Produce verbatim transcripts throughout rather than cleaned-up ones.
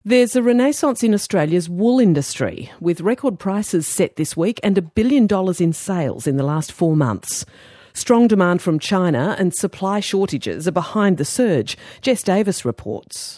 There's a renaissance in Australia's wool industry, with record prices set this week and a billion dollars in sales in the last four months. Strong demand from China and supply shortages are behind the surge. Jess Davis reports.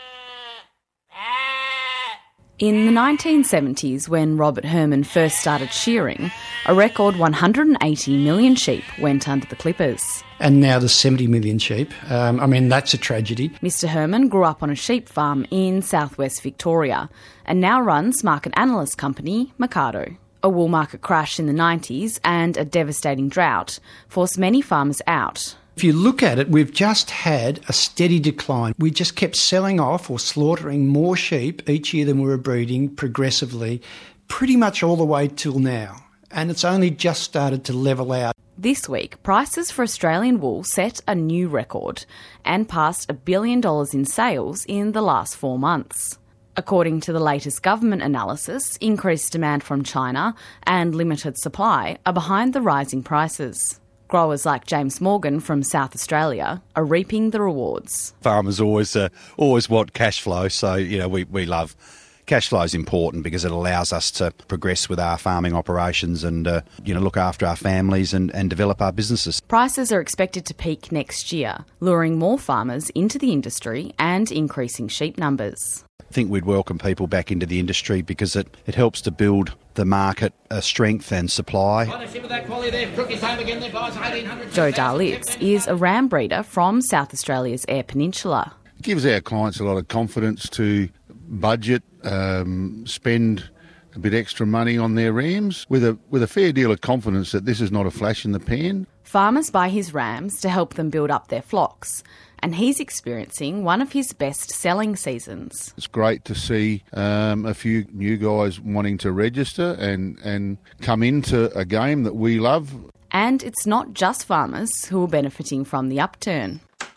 In the nineteen seventies, when Robert Herman first started shearing, a record one hundred eighty million sheep went under the clippers. And now there's seventy million sheep. Um, I mean, that's a tragedy. Mister Herman grew up on a sheep farm in southwest Victoria and now runs market analyst company Mercado. A wool market crash in the nineties and a devastating drought forced many farmers out. If you look at it, we've just had a steady decline. We just kept selling off or slaughtering more sheep each year than we were breeding progressively, pretty much all the way till now. And it's only just started to level out. This week, prices for Australian wool set a new record and passed a billion dollars in sales in the last four months. According to the latest government analysis, increased demand from China and limited supply are behind the rising prices. Growers like James Morgan from South Australia are reaping the rewards. Farmers always uh, always want cash flow, so you know we, we love cash flow is important because it allows us to progress with our farming operations and uh, you know look after our families and, and develop our businesses. Prices are expected to peak next year, luring more farmers into the industry and increasing sheep numbers. I think we'd welcome people back into the industry because it, it helps to build the market uh, strength and supply. Joe Darlitz is a ram breeder from South Australia's Eyre Peninsula. It gives our clients a lot of confidence to budget, um, spend a bit extra money on their rams with a with a fair deal of confidence that this is not a flash in the pan. Farmers buy his rams to help them build up their flocks, and he's experiencing one of his best-selling seasons. It's great to see um, a few new guys wanting to register and, and come into a game that we love. And it's not just farmers who are benefiting from the upturn.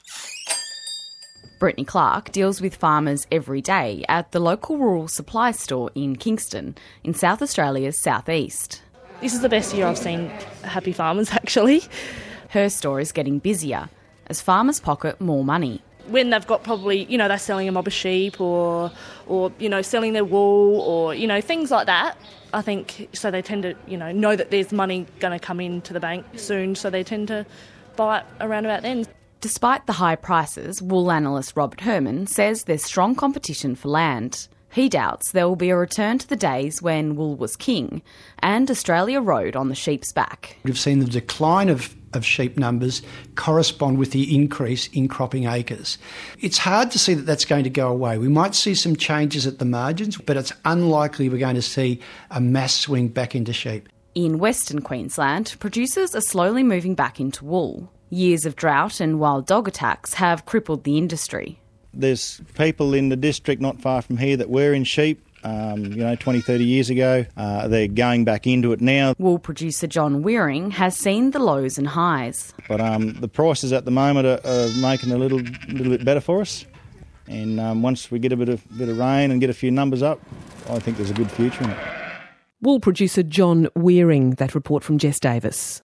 Brittany Clark deals with farmers every day at the local rural supply store in Kingston, in South Australia's southeast. This is the best year I've seen happy farmers, actually. Her store is getting busier as farmers pocket more money. When they've got probably, you know, they're selling a mob of sheep or, or you know, selling their wool or, you know, things like that, I think, so they tend to, you know, know that there's money going to come into the bank soon, so they tend to buy it around about then. Despite the high prices, wool analyst Robert Herman says there's strong competition for land. He doubts there will be a return to the days when wool was king and Australia rode on the sheep's back. We've seen the decline of, of sheep numbers correspond with the increase in cropping acres. It's hard to see that that's going to go away. We might see some changes at the margins, but it's unlikely we're going to see a mass swing back into sheep. In Western Queensland, producers are slowly moving back into wool. Years of drought and wild dog attacks have crippled the industry. There's people in the district not far from here that were in sheep, um, you know, twenty, thirty years ago. Uh, they're going back into it now. Wool producer John Wearing has seen the lows and highs. But um, the prices at the moment are, are making a little little bit better for us. And um, once we get a bit of bit of rain and get a few numbers up, I think there's a good future in it. Wool producer John Wearing, that report from Jess Davis.